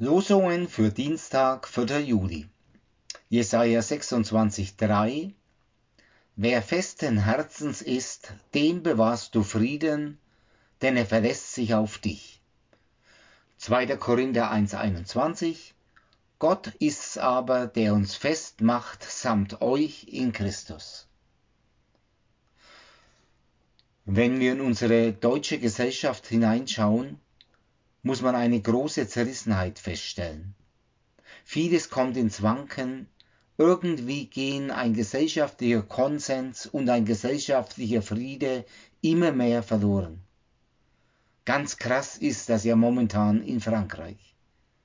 Losungen für Dienstag, 4. Juli. Jesaja 26,3 Wer festen Herzens ist, dem bewahrst du Frieden, denn er verlässt sich auf dich. 2. Korinther 1,21 Gott ist's aber, der uns fest macht samt euch in Christus. Wenn wir in unsere deutsche Gesellschaft hineinschauen, muss man eine große Zerrissenheit feststellen. Vieles kommt ins Wanken, irgendwie gehen ein gesellschaftlicher Konsens und ein gesellschaftlicher Friede immer mehr verloren. Ganz krass ist das ja momentan in Frankreich.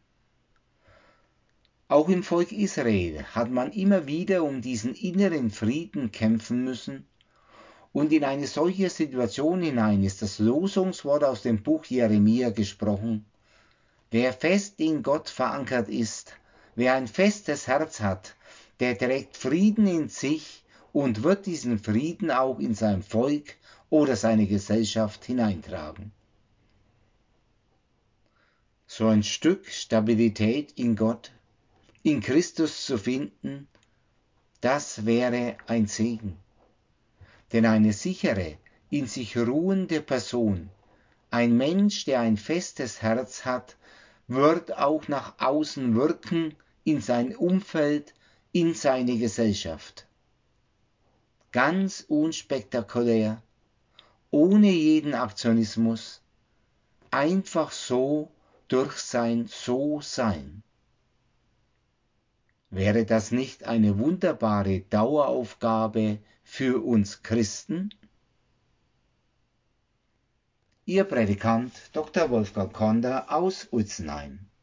Auch im Volk Israel hat man immer wieder um diesen inneren Frieden kämpfen müssen, und in eine solche Situation hinein ist das Losungswort aus dem Buch Jeremia gesprochen. Wer fest in Gott verankert ist, wer ein festes Herz hat, der trägt Frieden in sich und wird diesen Frieden auch in sein Volk oder seine Gesellschaft hineintragen. So ein Stück Stabilität in Gott, in Christus zu finden, das wäre ein Segen. Denn eine sichere, in sich ruhende Person, ein Mensch, der ein festes Herz hat, wird auch nach außen wirken, in sein Umfeld, in seine Gesellschaft. Ganz unspektakulär, ohne jeden Aktionismus, einfach so durch sein So-Sein. Wäre das nicht eine wunderbare Daueraufgabe für uns Christen? Ihr Predikant Dr. Wolfgang Konder aus Utzenheim.